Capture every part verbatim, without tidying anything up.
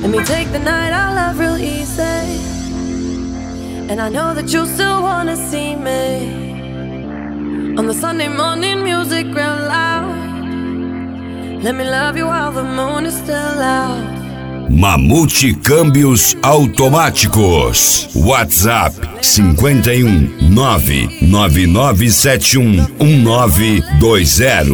Let me take the night I love real easy. And I know that you still wanna see me on the Sunday morning music real loud. Let me love you while the moon is still out. Mamute Câmbios Automáticos. WhatsApp cinquenta e um, nove nove nove sete um, um nove dois zero.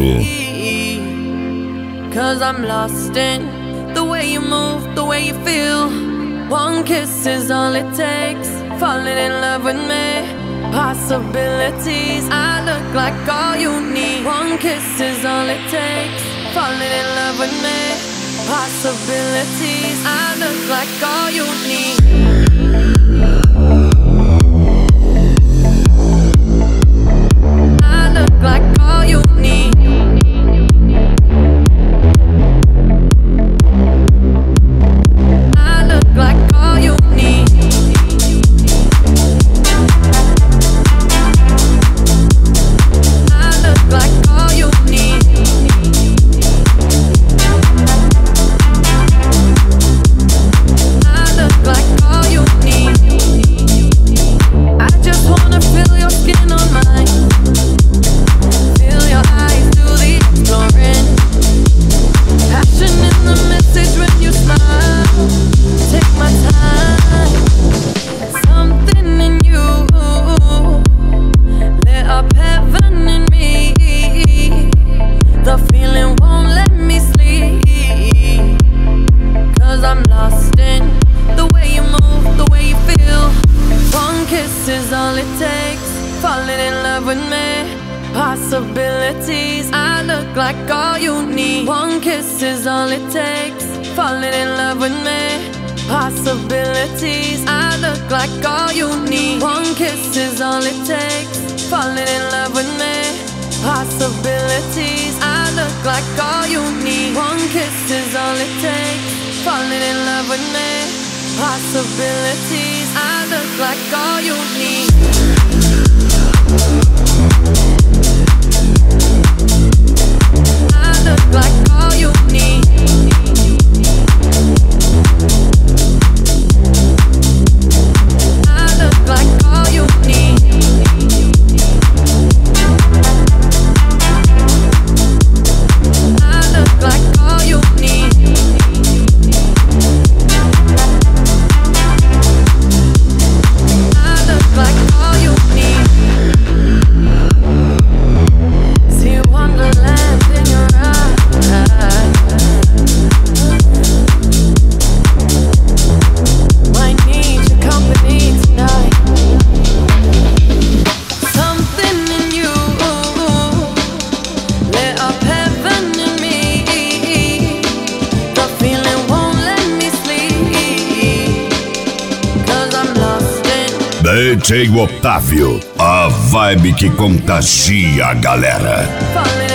Cause I'm lost in the way you move, the way you feel. One kiss is all it takes. Falling in love with me. Possibilities, I look like all you need. One kiss is all it takes. Falling in love with me. Possibilities, I look like all you need. I look like all you need. I look like all you need. I look like all you need. Like all you need. I just wanna feel your skin on mine. Feel your eyes do the exploring. Passion in the message when you smile. Take my time. Something in you lit up heaven in me. The feeling won't let me sleep. Cause I'm lost in the way you move, the way you feel. One kiss is all it takes. Falling in love with me. Possibilities, I look like all you need. One kiss is all it takes. Falling in love with me. Possibilities, I look like all you need. One kiss is all it takes. Falling in love with me. Possibilities, I look like all you need. One kiss is all it takes. Falling in love with me. Possibilities, I look like all you need. I look like all you need. I look like all you need. I look like all you need. Like all you need. See wonderland in your eyes. Might need your company tonight. Something in you lit up heaven in me. The feeling won't let me sleep. Cause I'm lost in D J Otávio, a vibe que contagia a galera. falling